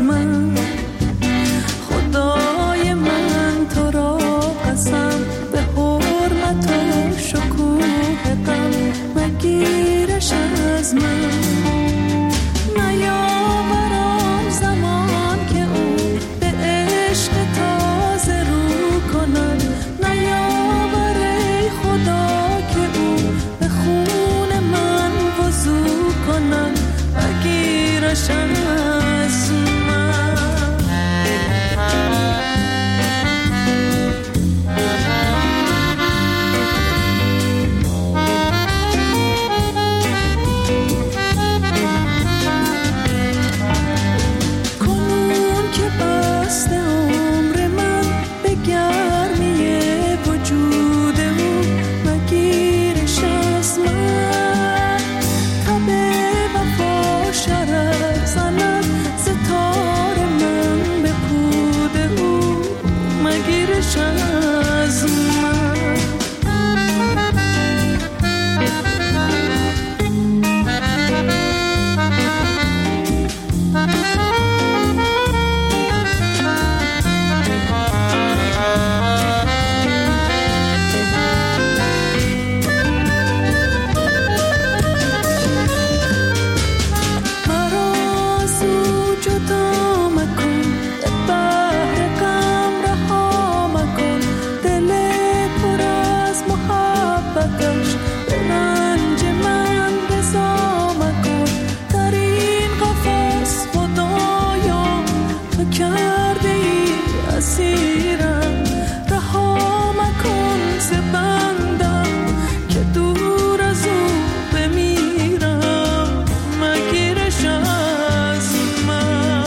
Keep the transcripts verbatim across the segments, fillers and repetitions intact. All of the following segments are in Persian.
من. خدای من تو را قسم به حرمت و شکوه غم مگیرش از من. نیاورم زمان که او به عشق تازه رو کند. نیاور ای خدا که او به خون من وضو کند مگیرش از من. کنون که بسته عمر من به گرمی وجود او مگیرش از من. تب وفا شرر زند ستاره من به پود او مگیرش از من. مرا از او جدا مکن، به بحر غم رها مکن. دل پر از محبتش به رنج من رضا مکن. در این قفس خدایا تو کرده ای اسیرم. رها مکن ز بندم که دور از او بمیرم مگیرش از من.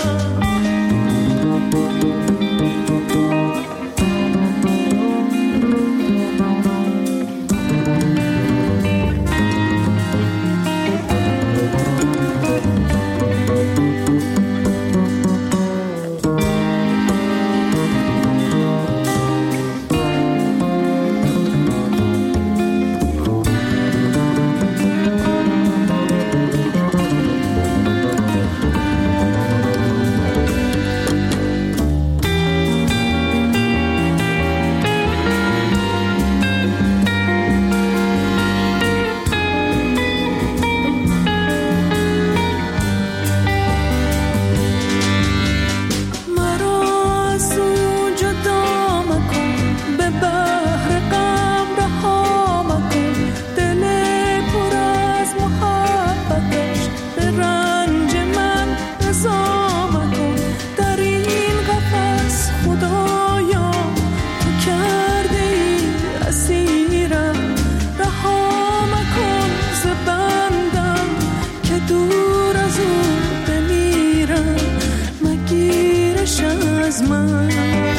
مرا از او جدا مکن، به بحر غم رها مکن. دل پر از محبتش به رنج من رضا مکن. در این قفس خدایا تو کرده ای اسیرم. رها مکن ز بندم که دور از او بمیرم مگیرش از من.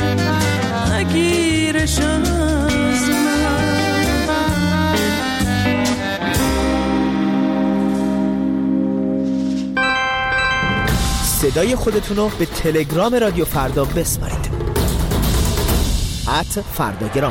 مگیرش از من. صدای خودتون رو به تلگرام رادیو فردا بسپارید. ات فرداگرام.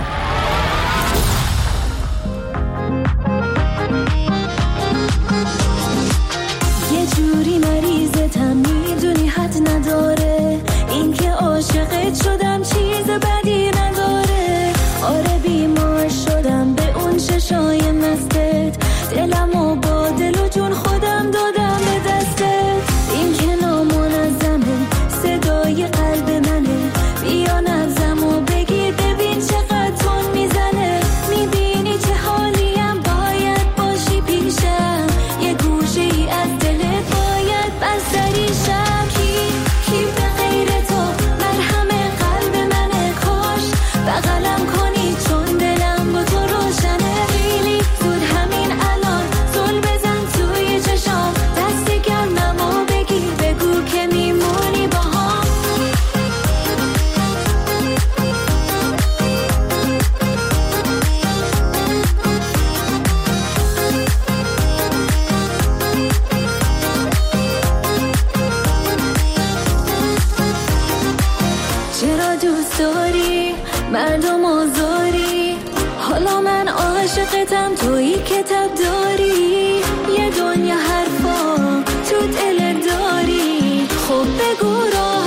یه جوری مریضتم میدونی حد نداره. این که عاشقت شدم چیز بدی نداره. آره بیمار شدم به اون چشای مستت. دلمو با دل و جون خودم دادم به دستت. این که نامنظمه صدای قلب منه. بیا نبضمو بگیر ببین چقدر تون میزنه. میبینی چه حالیم باید باشی پیشم. یه گوشه ای از دلت باید بستریشم. کی کی به غیر تو مرهم قلب منه. کاش بغلم کنی چون دلم با تو روشنه. خیلی زود همین الان زل بزن توی چشام. دست گرممو بگیر بگو که میمونی با هم. چرا دوست داری مردم آزاری؟ حالا من عاشقتم تویی که تب داری. یه دنیا حرفا تو دل داری. خب بگو راه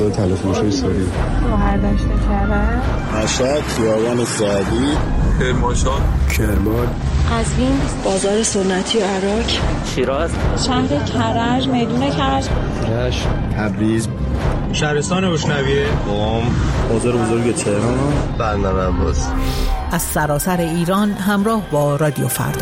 بازار تلفروشی ساری، گوهردشت کرد، مشهد، خیابان سعدی، کرمانشاه، کرمان، قزوین، بازار سنتی عراق، شیراز، شهر کرج، میدون کرج، رشت، تبریز، شهرستان روشنویه، قم، بازار بزرگ تهران، بندر عباس. از سراسر ایران همراه با رادیو فردا.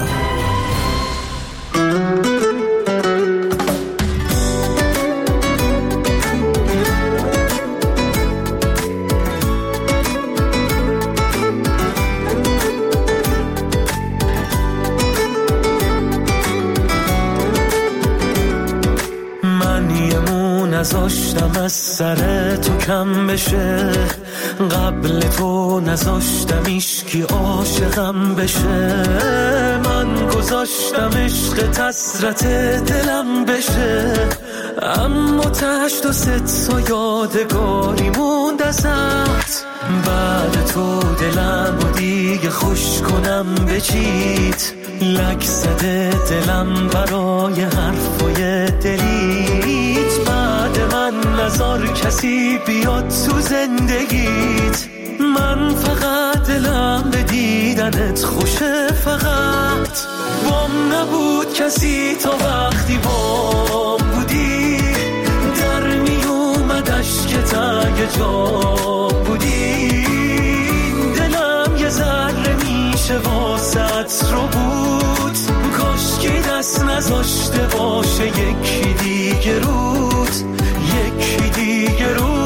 نذاشتم از سر تو کم بشه، قبل تو نذاشتم ایشکی عاشقم بشه، من گذاشتم عشق حسرت دلم بشه، اما تشت و ست سا یادگاری موند ازت، بعد تو دلم و دیگه خوش کنم بچیت، لک زده دلم برای حرفای دلیت، بعد من نذار کسی بیاد تو زندگیت، من فقط دلم به دیدنت خوشه، فقط بام نبود کسی تا وقتی بام بودی، در می اومد اشکت اگه جام بودی، دلم یه ذره میشه واسط رو بود، کاش که دست نذاشته باشه یکی دیگه رود، یکی دیگه رود.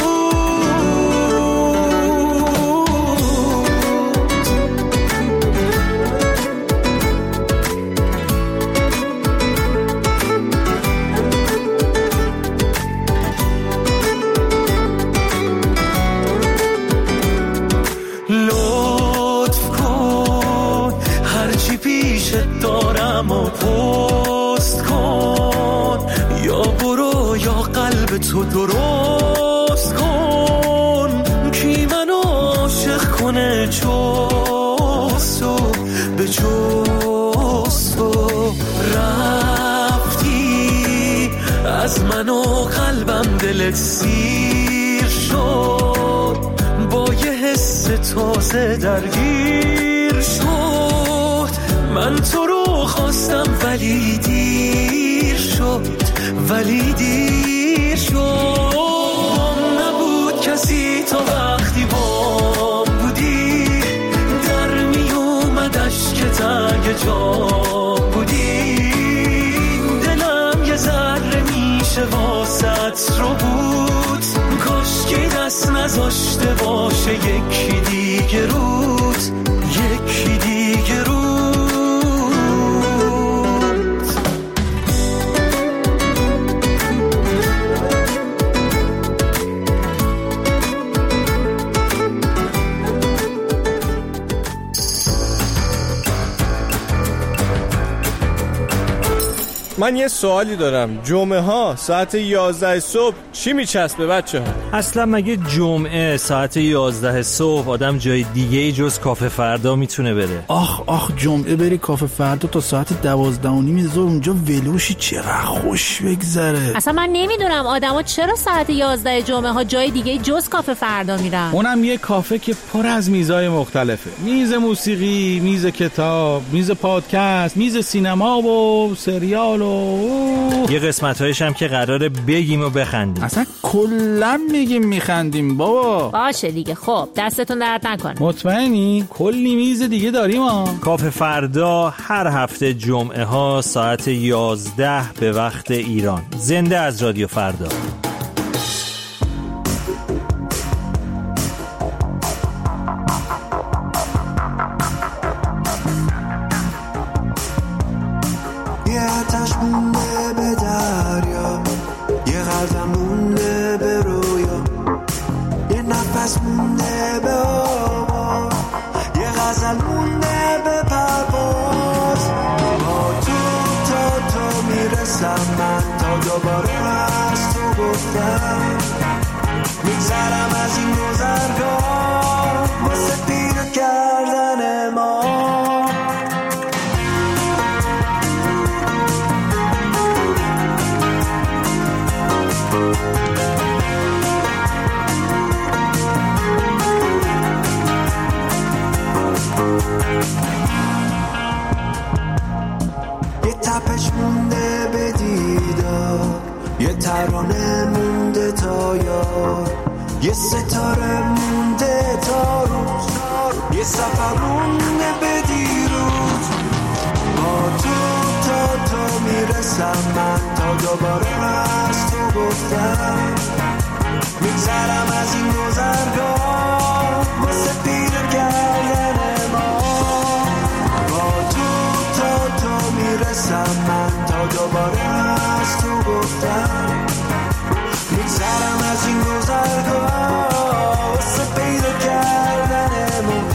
لطف کن هرچی پیشت دارم و پست کن، یا برو یا قلب تو درست کن، کی منو عاشق کنه جز تو، به جز تو رفتی از من و قلبم دلت سیر شد، با یه حس تازه درگیر شد، من تو رو خواستم ولی دیر شد، ولی دیر شد، نبود کسی تا وقتی بام بودی، در می اومد اشکت اگه جام بودی، دلم یه ذره میشه واسط رو بود، کاش که دست نذاشته باشه یکی دیگه رود، یکی دیگه رود. من یه سوالی دارم، جمعه ها ساعت یازده صبح چی میچسبه بچه ها؟ اصلا مگه جمعه ساعت یازده صبح آدم جای دیگه ای جز کافه فردا میتونه بره؟ آخ آخ جمعه بری کافه فردا تا ساعت دوازده و نیم ظهر اونجا ولوشی، چقدر خوش بگذره. اصلا من نمیدونم آدما چرا ساعت یازده جمعه ها جای دیگه ای جز کافه فردا میرن. اونم یه کافه که پر از میزای مختلفه، میز موسیقی، میز کتاب، میز پادکست، میز سینما و سریال و یه قسمت‌هایش هم که قراره بگیم و بخندیم. اصلا کلا میگیم میخندیم بابا. باشه دیگه، خب دستتون درد نکنه. مطمئنی؟ کلی میز دیگه داریم ها. کافه فردا هر هفته جمعه ها ساعت یازده به وقت ایران، زنده از رادیو فردا. میگذرم از این گذرگاه واسه پیدا کردن ما. انگار یه ستاره مونده تا روز، یه سفرونه به دیروز. با تو تا تو میرسم من، تا دوباره از تو گفتم میگذرم از این گذرگاه واسه پیر کردن ما. با تو تا تو میرسم من، تا دوباره از تو گفتم میگذرم از این گذرگاه واسه پیدا کردن ما.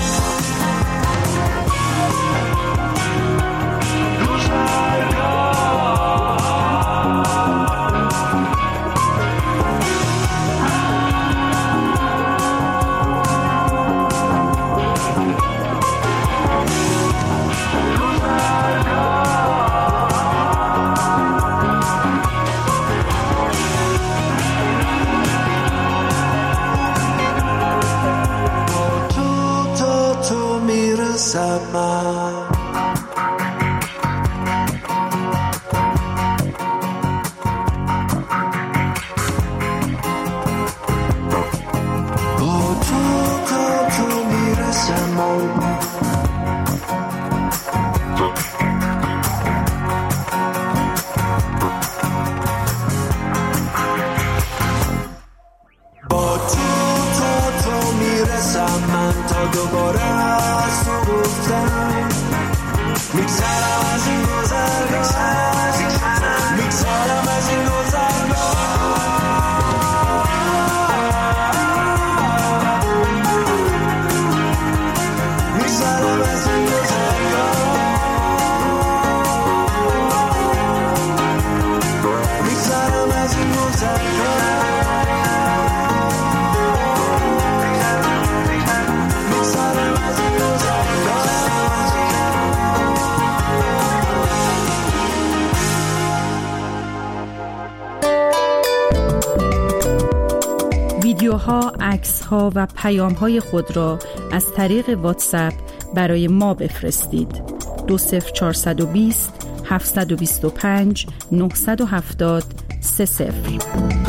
ویدیوها، عکس‌ها و پیام‌های خود را از طریق واتساپ برای ما بفرستید. دو صفر چهارصد و بیست هفتصد و بیست و پنج نهصد و هفتاد سه صفر.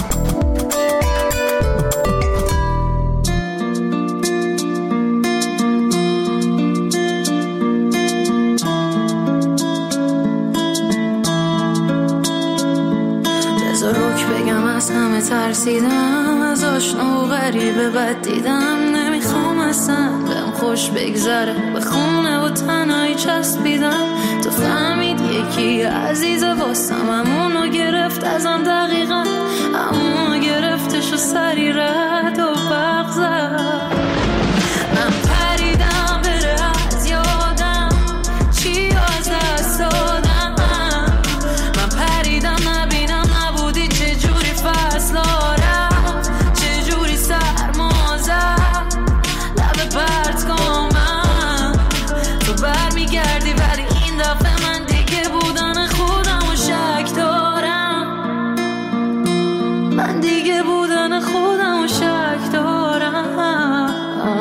همه ترسیدم، از آشنا و غریبه بد دیدم. نمیخوام اصلا بهم خوش بگذره، به خونه و تنهایی چسبیدم. تو فهمید یکی عزیز واسم، همونو گرفت ازم دقیقا، همونو گرفتش و سری رد و برق زد. من پریدم بره از یادم، چی از دست دادم. من پریدم نبینم نبودی چجوری فصلا رفت، چجوری سرما زد لب پرت کن من. تو برمیگردی ولی این دفعه من دیگه بودن خودم و شک دارم. من دیگه بودن خودم و شک دارم.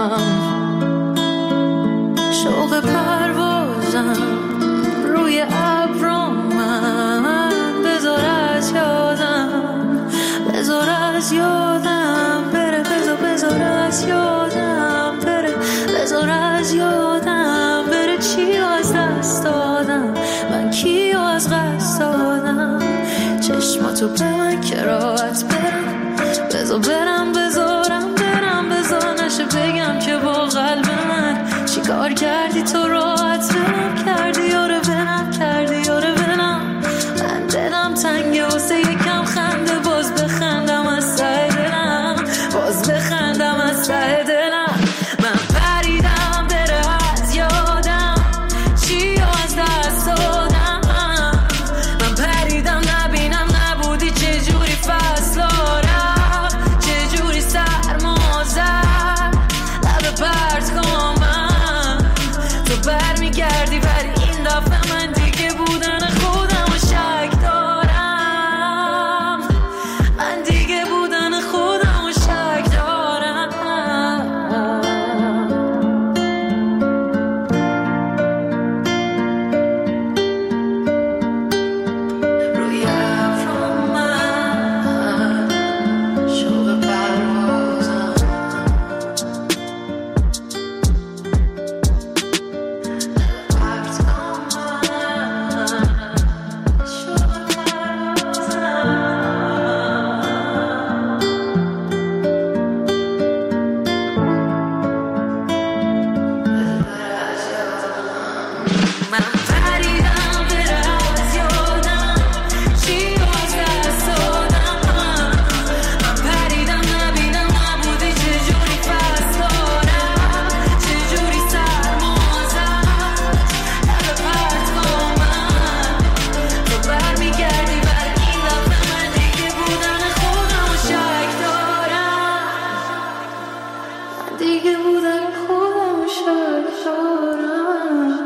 شوق پروازم روی ابرم، من بذار از یادم، بذار از یادم بره، بذار بذار از یادم بره، بذار از یادم بره. چی از دست دادم من، کی از قصد دادم. چشماتو به من که راحت برم، بذار برم بذارم برم، بذار نشه بگم که با قلب من چی کار کردی تو راحت برم کردی. یاره برم کردی یاره برم، من دلم تنگه واسه یکم خنده، باز بخندم از ته دلم، باز بخندم از ته دلم. من پریدم بره از یادم، چی از دست دادم. من پریدم نبینم نبودی چجوری دیگه بودن خودم شاکارم.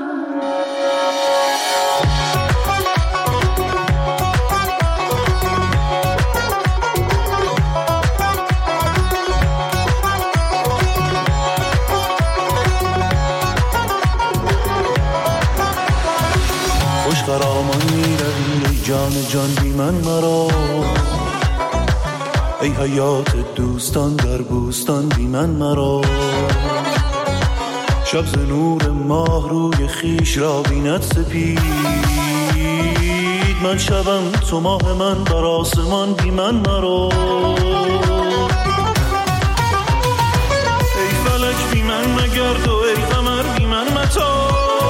خوش قرامان میروی ای جان جان بی من مرا، ای حیات دوستان در بوستان بی من مرا. شب ز نور ماه روی خیش را بیند سپید، من شبم تو ماه من بر آسمان بی من مرا. ای فلک بی من مگرد و ای قمر بی من متا،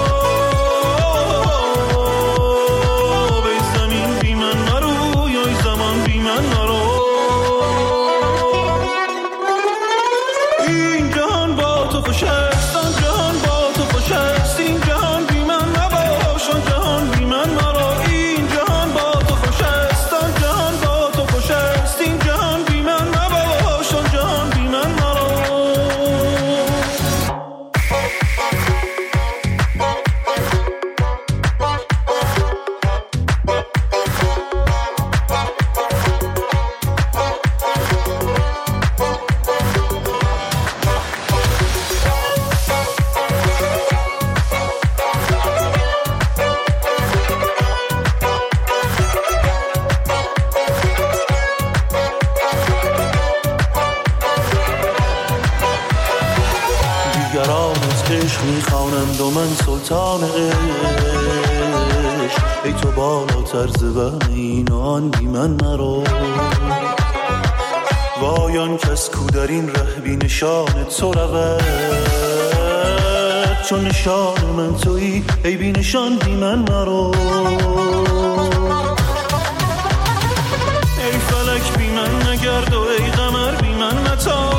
میخوانند و من سلطان عشق، ای تو بالاتر ز بن این و آن بی من مرا. وای آن کس کو در این ره بی نشان تو رود، چون نشان من تویی ای بی نشان بی من مرا. ای فلک بی من نگرد و ای قمر بی من متا،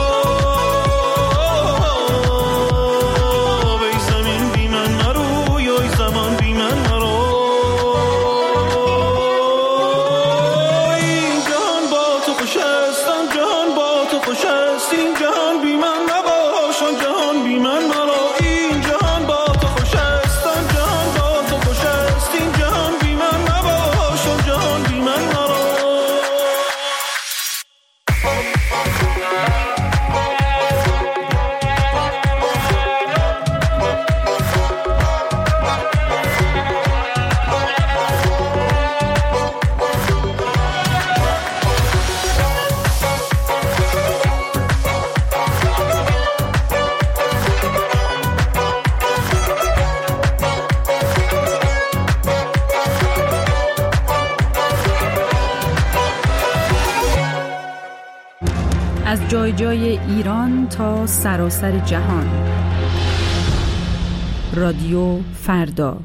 از جای جای ایران تا سراسر جهان. رادیو فردا.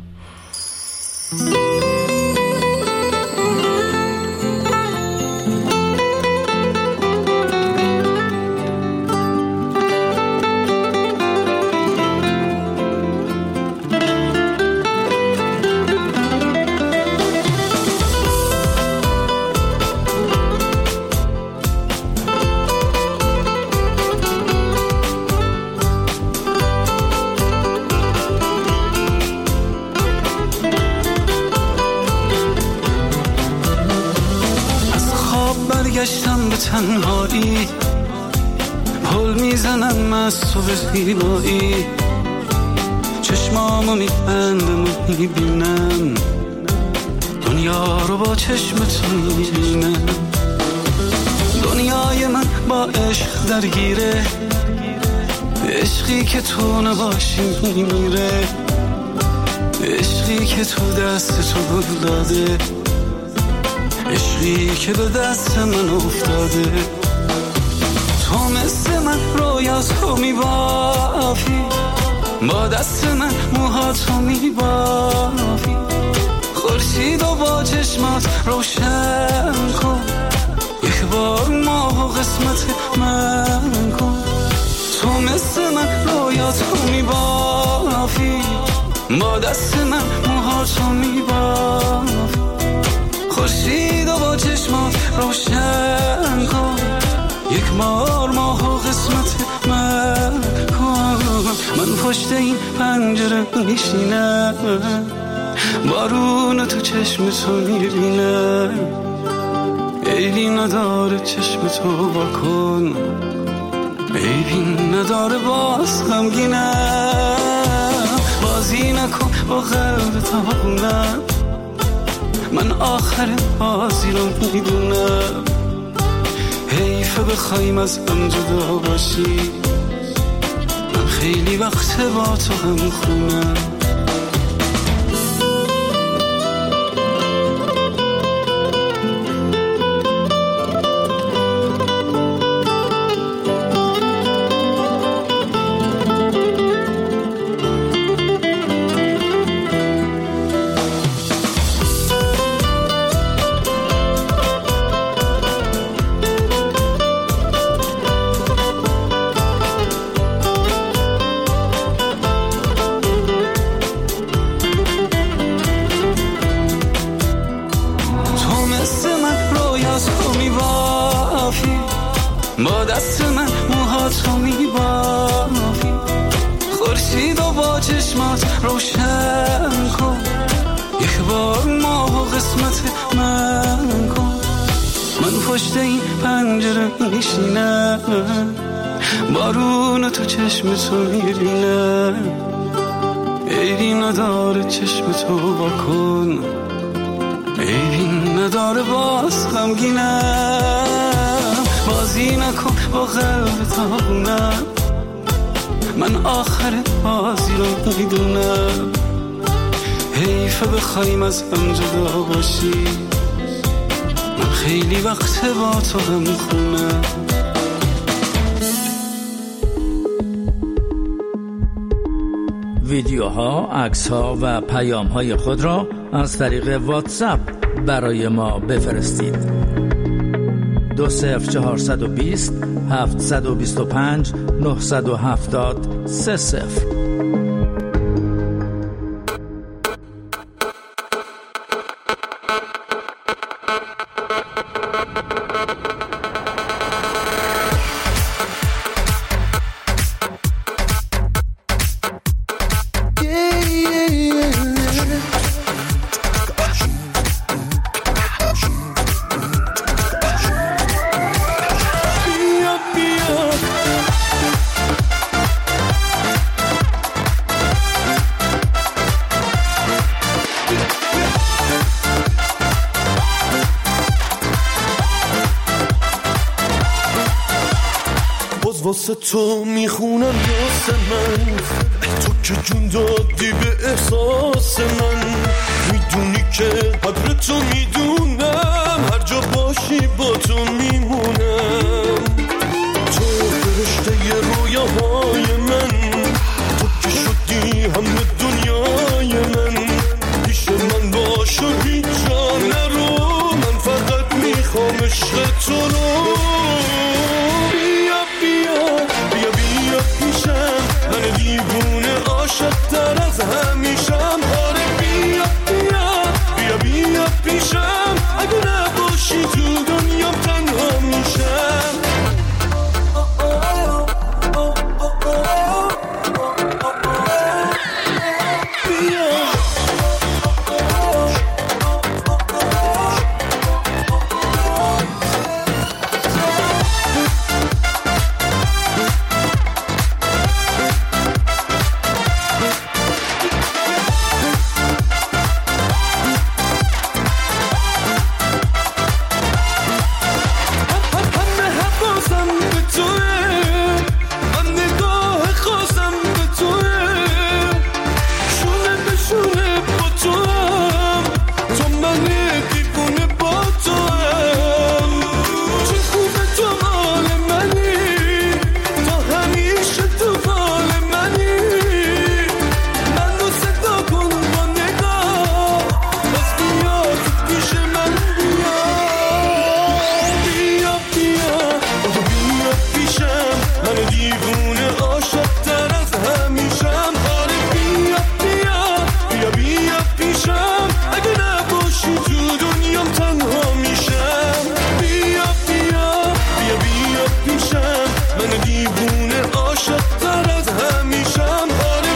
برگشتم به تنهایی، پل میزنم از تو به زیبایی، چشمامو میبندم و میبینم دنیا رو با چشم تو میبینم. دنیای من با عشق درگیره، عشقی که تو نباشی میمیره، عشقی که تو دست تو گل داده، عشقی که به دست من افتاده. تو مثل من رویاتو میبافی، با دست من موهاتو میبافی، خورشید و با چشمات روشن کن، یک بار ماه و قسمت من کن. تو مثل من رویاتو میبافی، با دست من موهاتو میبافی، خورشید و با چشمات روشن کن، یک بار ماه و قسمت من پشت این پنجره میشینم، بارون تو چشم تو میبینم، عیبی نداره چشم تو واکن، عیبی نداره باز غمگینم. بازی نکن با قلب تاقونم، من آخر بازی رو میدونم. حیفه بخوایم از هم جدا باشی، من خیلی وقت با تو هم خونم. با دست من موهاتو میبافی، خورشید و با چشمات روشن کن، یک بار ماه و قسمت من کن. من پشت این پنجره میشینم، بارون تو چشم تو میبینم، عیبی نداره چشم تو واکن، عیبی نداره باز غمگینم. بازی نکن با قلب تاقونم، من آخر بازی رو میدونم. حیفه بخوایم از هم جدا باشی، من خیلی وقت با تو هم خونم. ویدیوها، عکس‌ها و پیام‌های خود را از طریق واتساپ برای ما بفرستید. دو صفر چهارصد و بیست هفتصد و بیست و پنج نهصد و هفتاد سه صفر. واسه تو میخونم یاس من، تو که جون دادی به احساس من. میدونی که قدر تو میدونم، هر جا باشی با تو میمونم. تو فرشته ی رویاهای من، تو که شدی همه دنیای من. پیش من باش و هیچ جا نرو، من فقط میخوام عشق تو رو. من دیوونه عاشق تر از همیشم. آره بیا بیا بیا بیا پیشم، اگه نباشی تو دنیام تنها میشم. من دیوونه عاشق تر از همیشم.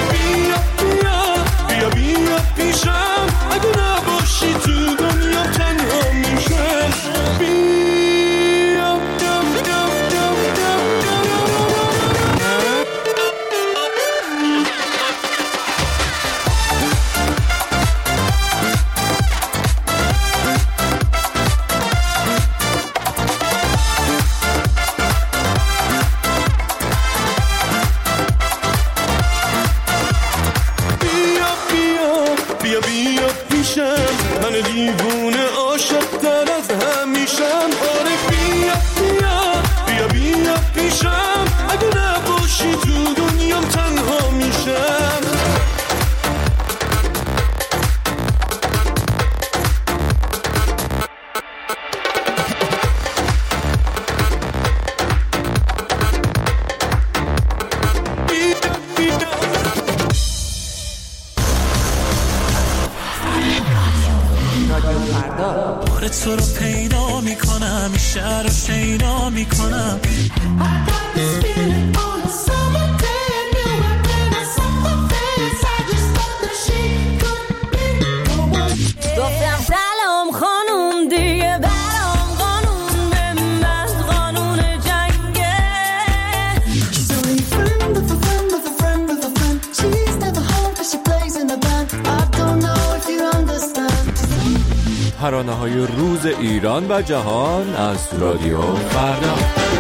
تو رو پیدا میکنم، این شهر رو شیدا میکنم. گفتم سلام خانوم دیگه برام قانون به من قانون جنگه. She's only a friend of a friend of a friend of a friend. She's never home but she plays in the band. I don't know if you understand. ترانه‌های روز ایران و جهان از رادیو فردا.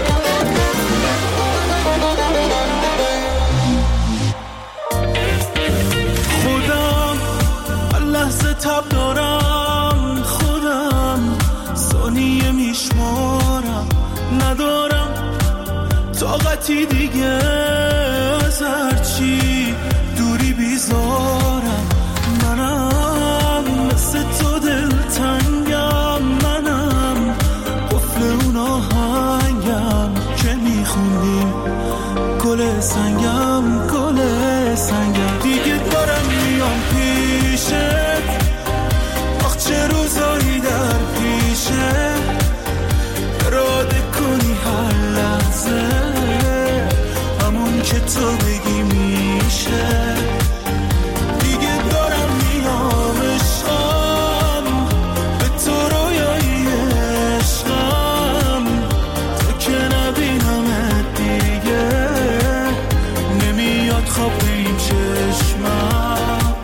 خودم هر لحظه تب دارم، خودم ثانیه میشمارم، ندارم طاقتی دیگه از هرچی دوری بیزارم. منم مثل تو دلتنگم، منم قفل اون آهنگم که میخوندیم گل سنگم گل سنگم. دیگه دارم میام پیشت، آخ چه روزایی در پیشه، اراده کنی هر لحظه همون که تو بگی میشه. دیگه دارم میام عشقم به تو رویایی عشقم، تا که نبینم دیگه نمیاد خواب به این چشمم.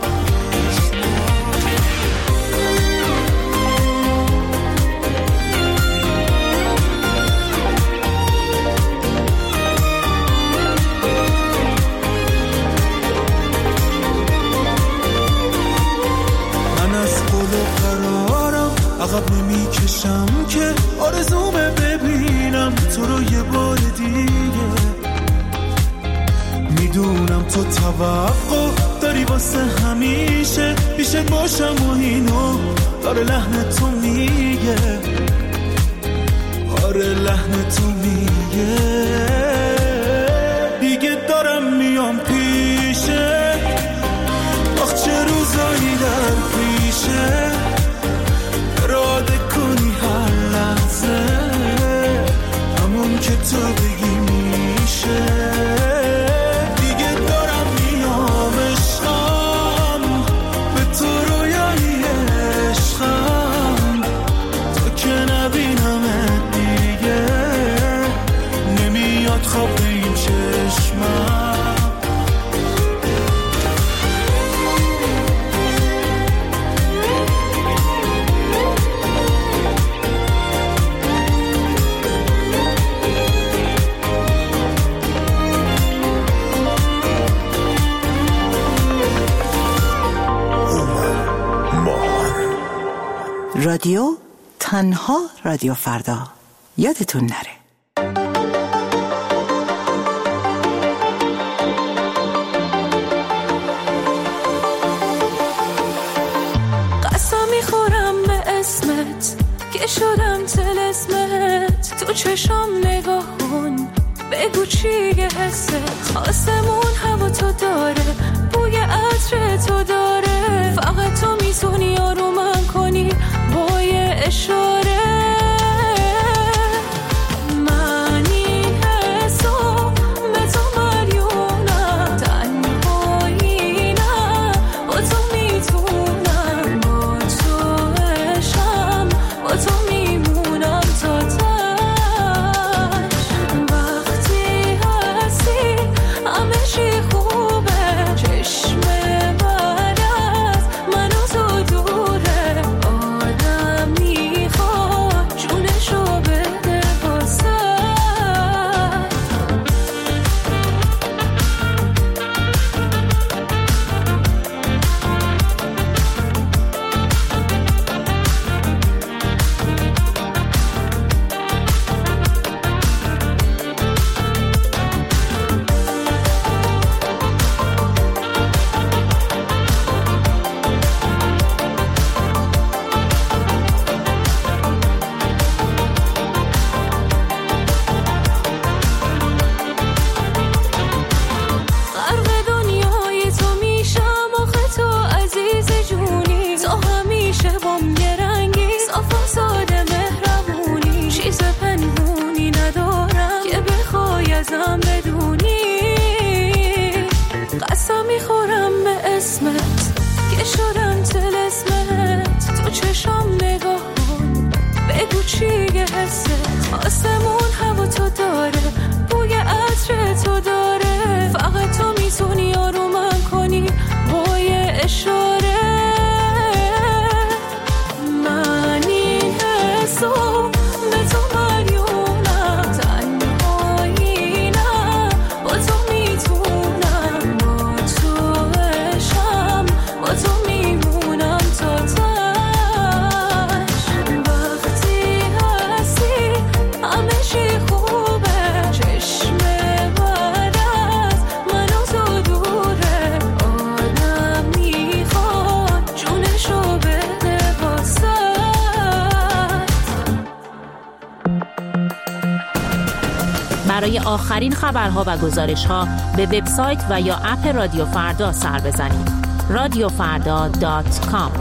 عقب نمی کشم که آرزومه ببینم تو رو یه بار دیگه. میدونم تو توقع داری واسه همیشه پیشت باشم و اینو داره لحن تو میگه، آره لحن تو میگه. دیگه دارم میام پیشه، آخ چه روزایی در پیشه، اراده کنی هر لحظه همون که تو بگی میشه. دیگه دارم میام عشقم به تو رویایی عشقم، تا که نبینم دیگه نمیاد خواب به این چشمم. رادیو تنها رادیو فردا، یادتون نره. قسم میخورم به اسمت که شدم طلسمت، تو چشم نگاه کن بگو چیه حست. آسمون هوا تو داره، بوی عطر تو داره، فقط تو میتونی آرومم کنی با یه اشاره. منی حساب به تو مریونم، تنهایی نه با تو میتونم، با تو عشقم با تو میمونم تا تش. وقتی هستی همه دلم بدونی قسم میخورم به اسمت که شدم طلسمت تو چشم نگاه کن بگو چیه حست آسمون هوا تو داره بوی عطر تو داره فقط تو میتونی آرومم کنی با یه اشاره من این حسو به تو مدیونم تنهایی نه با تو میتونم با تو عشقم با تو میمونم تا تش وقتی هستی همه چی خوبه چشم بعد از من و تو دوره آدم میخواد جونشو بده واسه برای آخرین خبرها و گزارش‌ها به وبسایت و یا اپ رادیو فردا سر بزنید. رادیو فردا دات کام.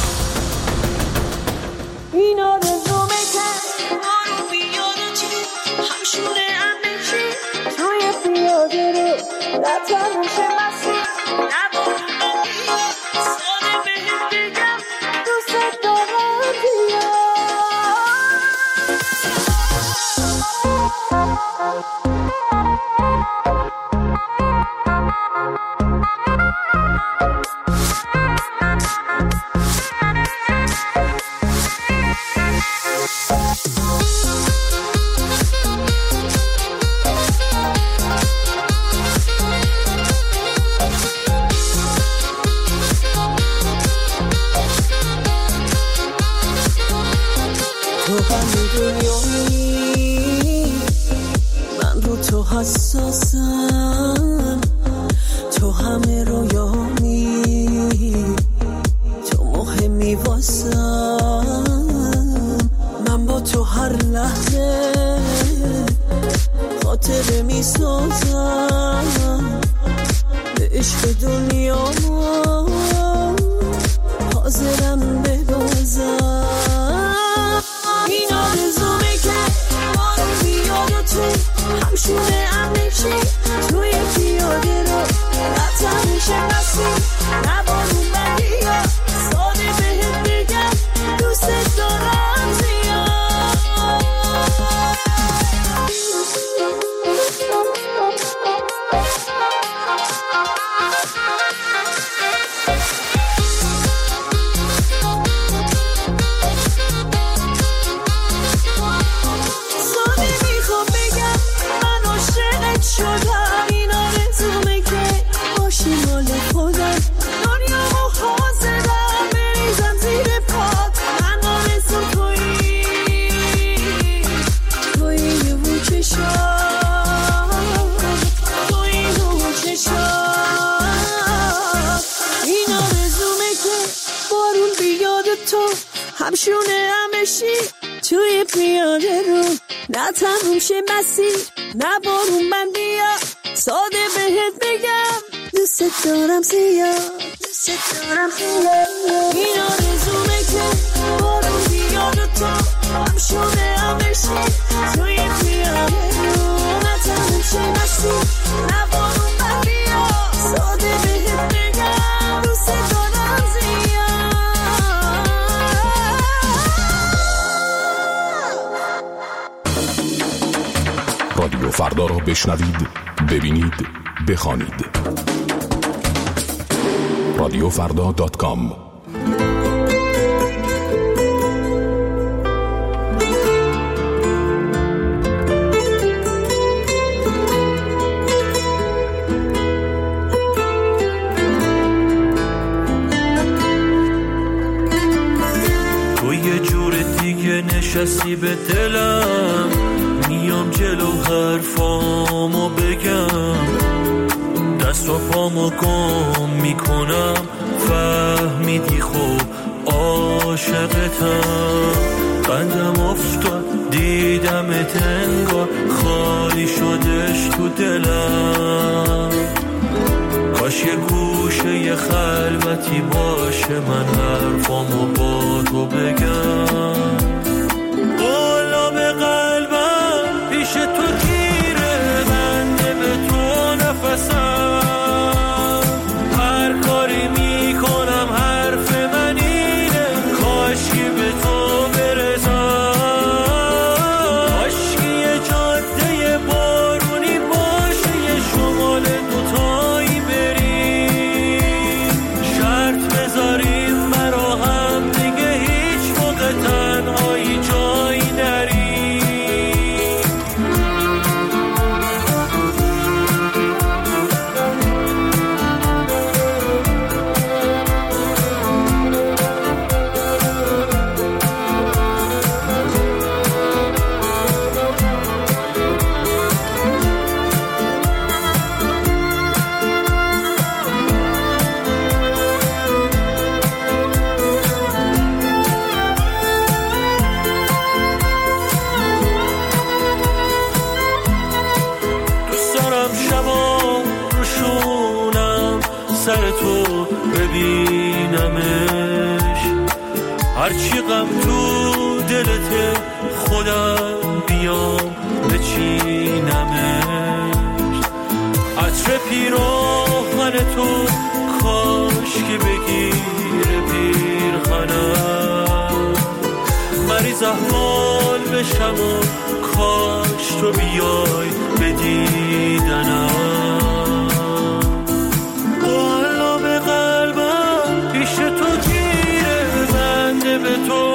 این آرزومه که ما رو بیاد تو همشونه همه توی پیاده رو نتموش مسیر نبارو من بیاد ساده بهت بگم دوست دارم بیاد تو همه دنیایی من رو تو حساسم تو همه رویامی تو مهمی واسم من با تو هر لحظه خاطره می سازم به عشق دنیا حاضرم ببازم این آرزومه که ما رو بیاد تو همشونه همه چی توی پیاده رو نتمیشه مسیر نبارون بگیا ساده بهت بگم دوست دارم زیاد همشونه همشی توی پیاده رو نتموم شه مسیر نبارون من بیا ساده بهت بگم دوست دارم زیاد دوست دارم زیاد این آرزومه که بارون بیاد تو همشونه همشی توی پیاده رو نتموم شه مسیر نبارون من بیا ساده بهت بگم دوست دارم زیاد رادیو فردا را بشنوید، ببینید، بخوانید. رادیو فردا دات کام. تو یه جور دیگه نشستی به دلم میام جلو حرفامو بگم دست و پامو گم میکنم فهمیدی خوب عاشقتم قندم افتاد دیدمت انگار خالی شدش تو دلم کاش یه گوشه یه خلوتی باشه من حرفامو با تو بگم قلاب قلبم پیش تو گیره بنده میذارم شبا روشونم سر تو ببینمش، هرچی غم تو دلت خودم بیام بچینمش. عطر پیراهن تو کاش که بگیره پیرخنم، مریض احوال بشم و کاش تو بیای بدیدنم. قلب قلبم پیش تو گیره، بنده به تو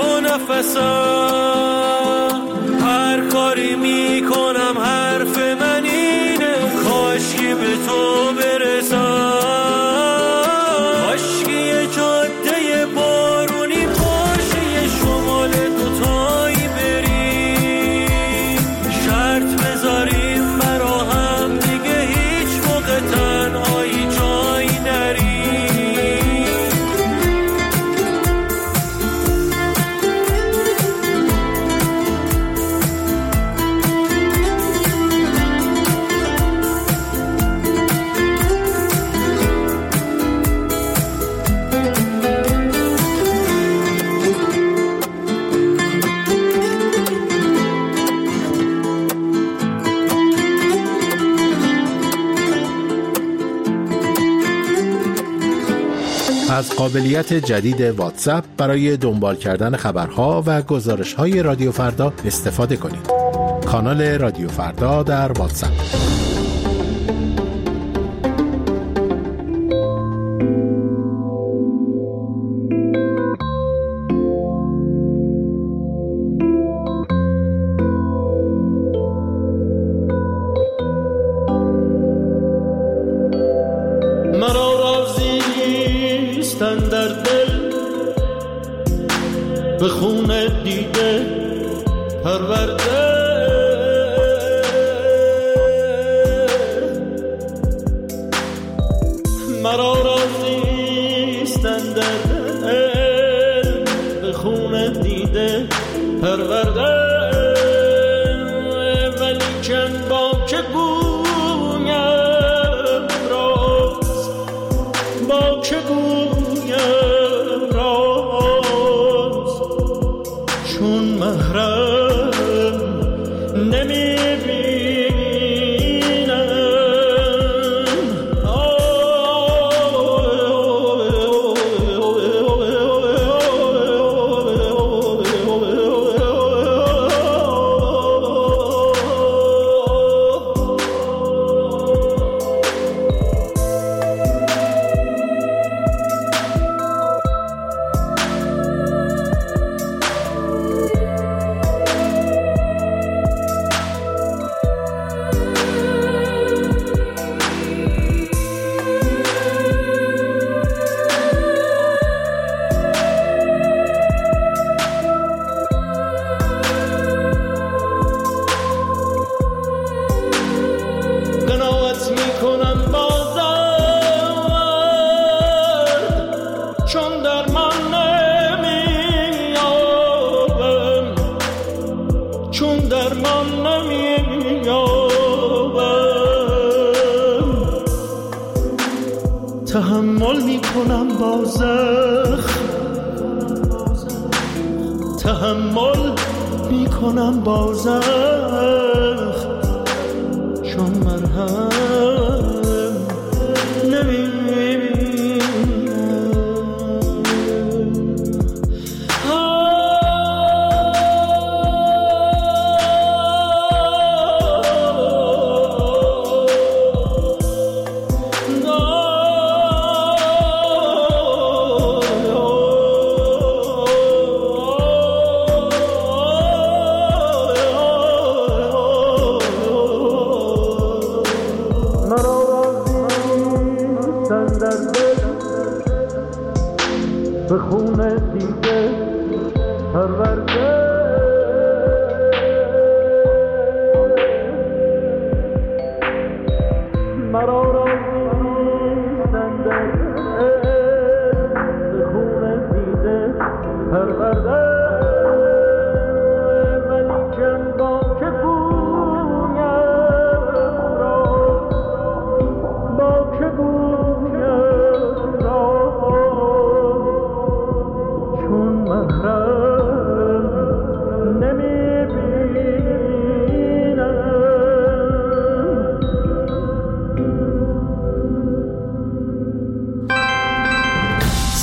نفسم، هر کاری میکنم حرف من اینه کاش که به تو برسم. کاش که یه جاده بارونی باشه، یه شمال دوتایی بریم، شرط بذاریم برا هم دیگه هیچ موقع تنهایی جایی نریم. از قابلیت جدید واتساپ برای دنبال کردن خبرها و گزارش‌های رادیو فردا استفاده کنید. کانال رادیو فردا در واتساپ. در دل به خون دیده پرورده، مرا رازیستن در دل به خون دیده پرورده، ولی چن با چه گویم راز، با چه گویم محرم نمیبینم. تحمل میکنم با زخم، تحمل میکنم با زخم، چون مرهم نمیبینم. به خون دیده پرورده، مرا رازیستن در به خون دیده پرورده، ولی کن با که گویم را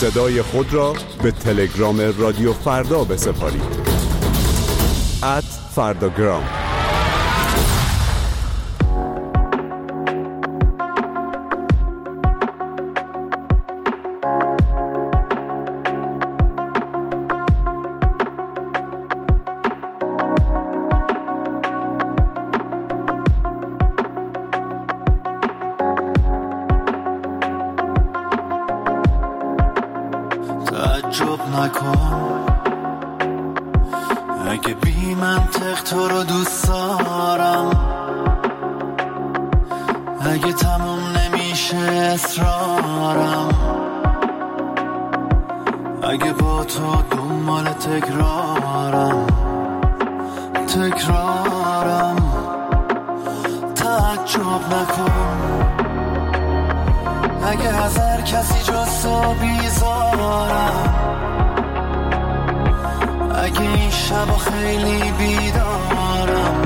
صدای خود را به تلگرام رادیو فردا بسپارید. ات فرداگرام. تعجب نکن اگه بی منطق تو رو دوست دارم، اگه تموم نمیشه اصرارم، اگه با تو دنبال تکرارم تکرارم. تعجب نکن اگه از هر کسی جز تو بیزارم، اگه این شبا خیلی بیدارم،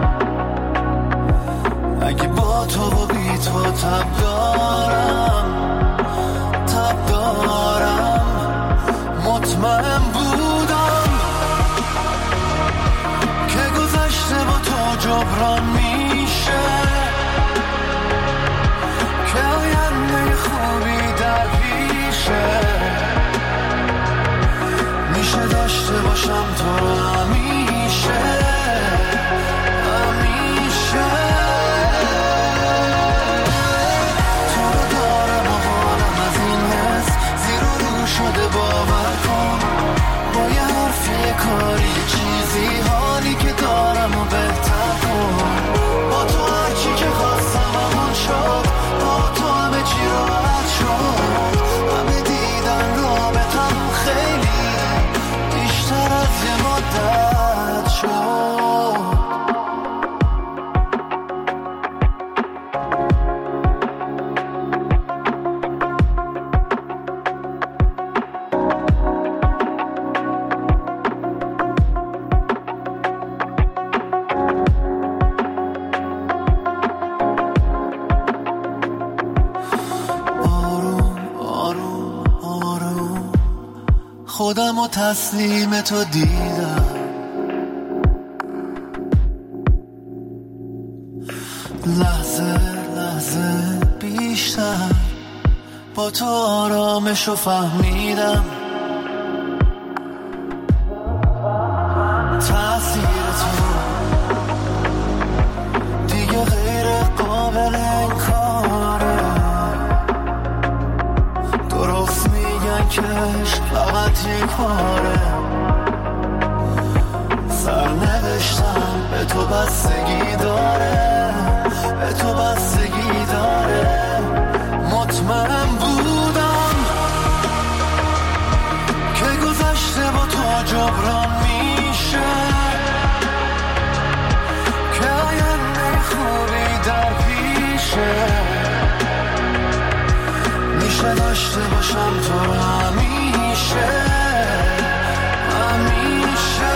اگه با تو و بی تو تب دارم تب دارم. مطمئن بودم که گذشته با تو جبران میشه، که آینده خوبی در پیشه، میشه داشته باشم تو رو همیشه همیشه. تو رو دارم و حالم از این حس زیر و رو شده، باور کن با یه حرف یه کاری چیزی حالی که دارم و بهتر کن. با تو هرچی که خواستم همون شد، با تو همه چی راحت شد، همه دیدن رابطم خیلی بیشتر از یه مدت شد. خودم و تسلیم تو دیدم، لحظه لحظه بیشتر با تو آرامشو فهمیدم. تأثیر تو دیگه غیر قابل انکاره، درست میگن که عشق فقط یک باره، سرنوشتم به تو بستگی داره، به تو بستگی داره. مطمئن بودم که گذشته با تو جبران میشه، که آینده خوبی در پیشه، میشه داشته باشم تو همیشه همیشه.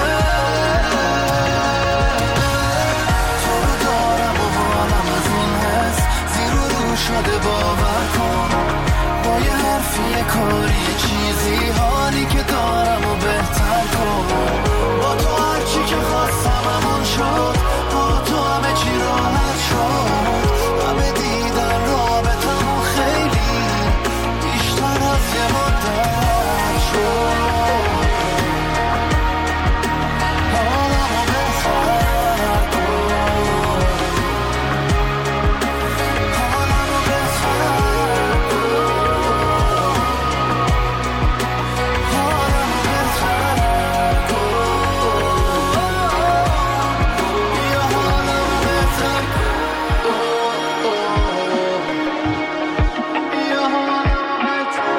تو رو دارم و حالم از این حس زیر و رو شده، باور کن با یه حرفی یه کاری چیزی حالی که دارم و بهتر کن. با تو هرچی که خواستم همون شد، با تو همه چی راحت شد، همه دیدن رابطمون خیلی بیشتر از یه مدت شد. حالمو بهتر کن، حالمو بهتر کن، حالمو بهتر کن، بیا حالمو بهتر کن، بیا حالمو بهتر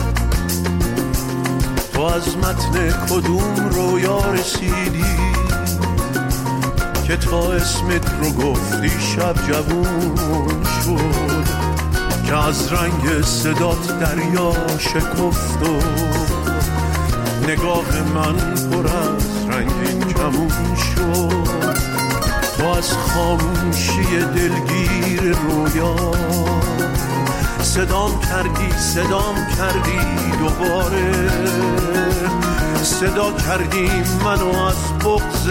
تو از متن کدوم رویا رسیدی، که تا اسمت رو گفتی شب جوون شد، که از رنگ صدات دریا شکفت و نگاه من پر از رنگین کمون شد. تو از خاموشی دلگیر رویا صدام کردی صدام کردی دوباره، صدا کردی منو از بغض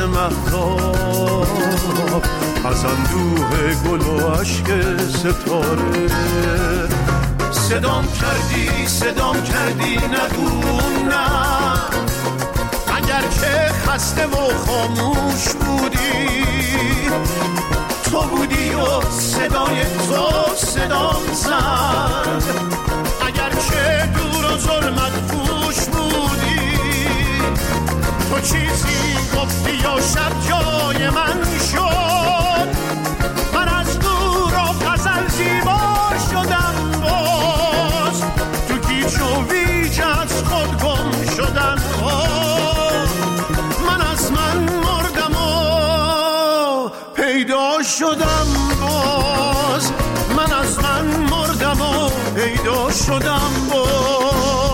مهتاب، از اندوه گل و عشق ستاره. صدام کردی صدام کردی نگو نه، اگر که خسته و خاموش بودی، تو بودی و صدای تو صدام زد. اگر که دور و ظلمت پوش بودی، تو چیزی گفتی و شب جای من شد. من از دور و غزل زیبا شدم باز، تو گیج و ویج از خود گم شدم باز. من از من مردم و پیدا شدم باز، من از من مردم و پیدا شدم باز.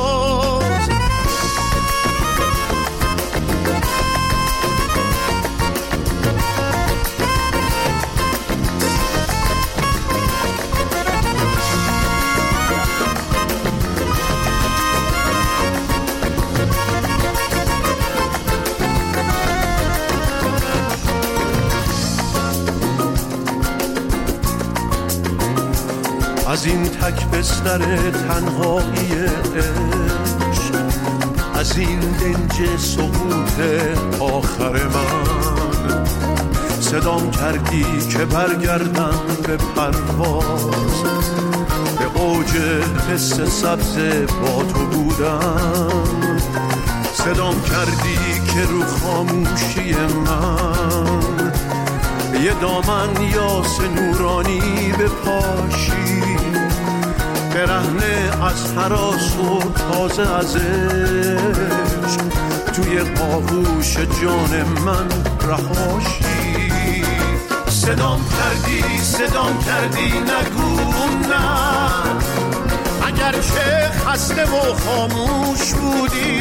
از این تک بستر تنهایی عشق، از این دنج سقوط آخر من، صدام کردی که برگردم به پرواز، به اوج حس سبز با تو بودم. صدام کردی که رو خاموشی من یه دامن یاس نورانی بپاشی، برهنه از هراس و تازه از عشق، توی آغوش جان من رهاشی. صدام کردی صدام کردی نگو نه، اگر که خسته و خاموش بودی،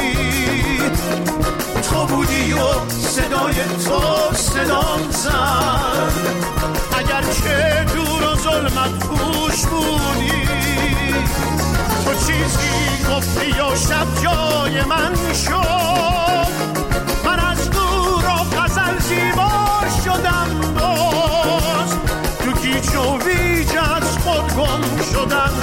تو بودی و صدای تو صدام زد. اگر که دور و ظلمت پوش بودی، تو چیزی گفتی و شب جای من شد. من از دور و غزل زیبا شدم باز، تو گیج و ویج از خود گم شدم.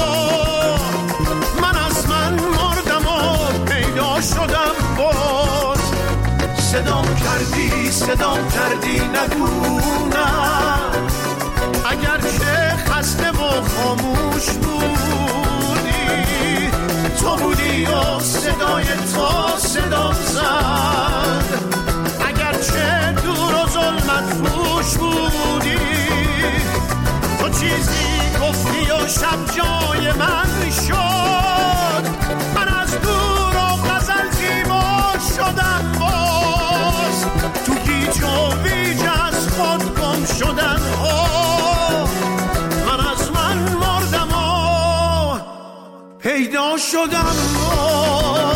من از من مردم و پیدا شدم باز. صدام کردی صدام کردی نگو نه، اگر که خسته و خاموش بودی، تو بودی و صدای تو صدام زد. اگر که دور و ظلمت پوش بودی، تو چیزی گفتی و شب جای من شد. من از دور و غزل زیبا شدم باز، تو گیج و ویج از خود گم شدم. من از من مردم و پیدا شدم باز.